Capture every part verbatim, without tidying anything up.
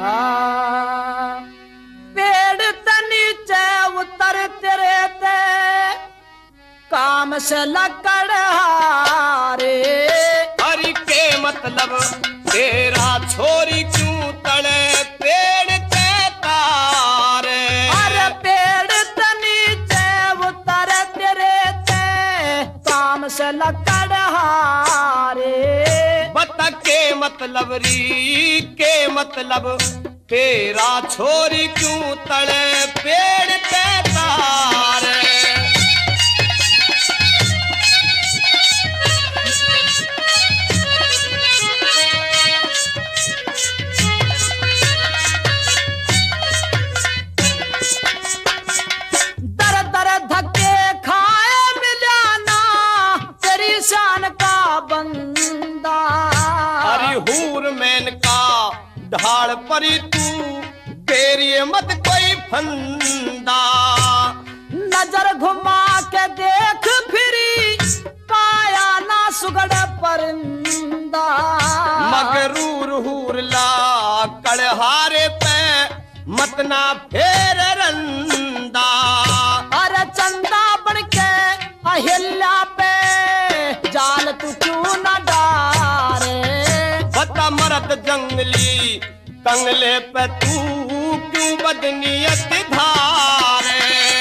हाँ पेड़ ते नीचे उतर तेरे ते काम से लकड़ हारे। हरि के मतलब तेरा छोरी क्यों तड़े पेड़ ते तारे। अरे पेड़ ते नीचे उतर तेरे ते काम से लकड़ हारे। बता के मतलब री के मतलब तेरा छोरी क्यों तड़े पेड़ ते तारे। दर दर धक्के खाए मिलाना तेरी शान का बंदा। हरि हूर मैन का ढाल परी तू तेरी मत कोई फंदा। नजर घुमा के देख फिरी पाया ना सुगड़ परिंदा। मगरूर हूर ला कड़हारे पे मत ना फेर रंदा। अरे चंदा बन के अहिल्या पे जाल तू क्यों न डारे। बता मरद जंगली कंगले पे तू क्यों बदनीयत धारे।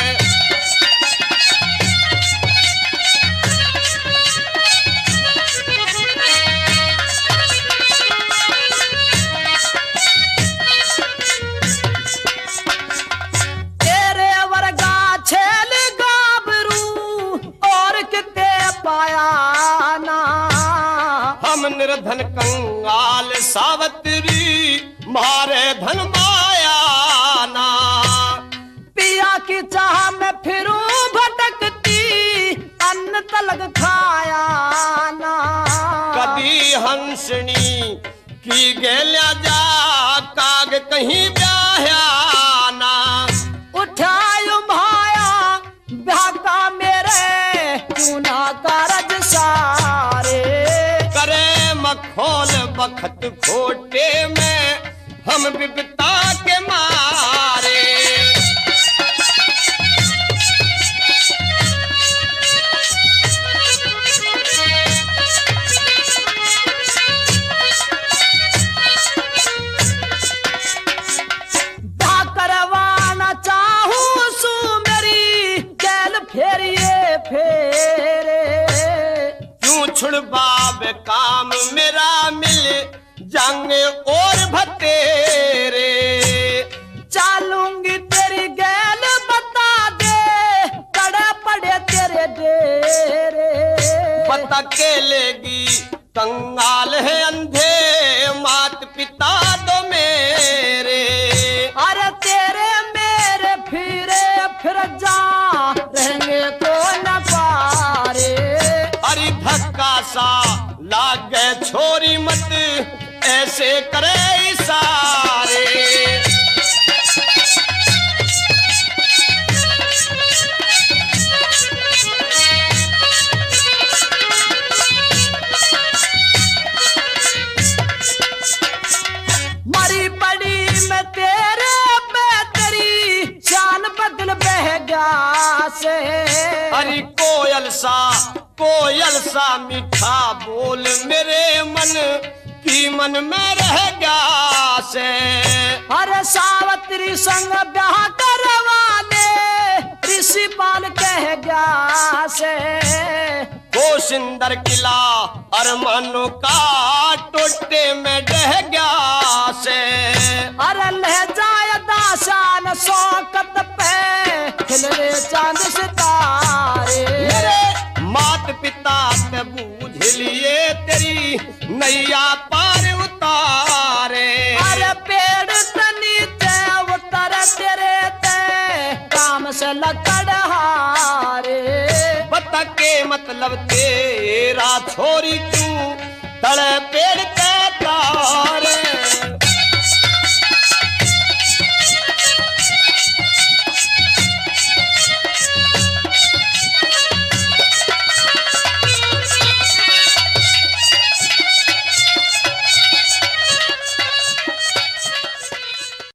तेरे वर्गा छेल गाभरू और किते पाया ना। हम निर्धन कंगाल सावत्री मारे धन माया ना। पिया की चाह में फिरूं भटकती अन्न तलग खाया ना। कदी हंसनी की गेल्या जा काग कहीं ब्याह्या ना। उठायो भाया ब्याका मेरे चूना कारज सारे। करे मखौल बखत खोटे में हम विपता के मारे। ब्याह करवाना चाहूं सू मेरी गैल फेरिए फेरे। क्यों छुड़बाब काम मेरा मिल जांगे और भतेरे। चालूंगी तेरी गैल बता दे कड़े पड़े तेरे डेरे। पता के लेगी कंगाल है अंधे मात पिता दो मेरे। अरे तेरे मेरे फिरे फिर जा रहेंगे तो न पारे। अरे धक्का सा लाग गए छोरी मत ऐसे करे इशारे। मरी पड़ी मैं तेरे पे तेरी शान बदल बह गया से। अरे कोयल सा कोयल सा मीठा बोल मेरे मन की मन में रह गया से। अरे सावत्री संग ब्याह करवा दे ऋषि पाल कह गया से। वो सुंदर किला अरमानों का टोटे में ढह गया से। अरे लह जाए दासान शौकत पे खिलरे चांद सितारे। मेरे मात पिता पे बूझ लिए तेरी नैया पार उतारे। अरे पेड़ ते नीचे उतर तेरे ते काम से लकड़ हारे। बता के मतलब तेरा छोरी तू तड़े पेड़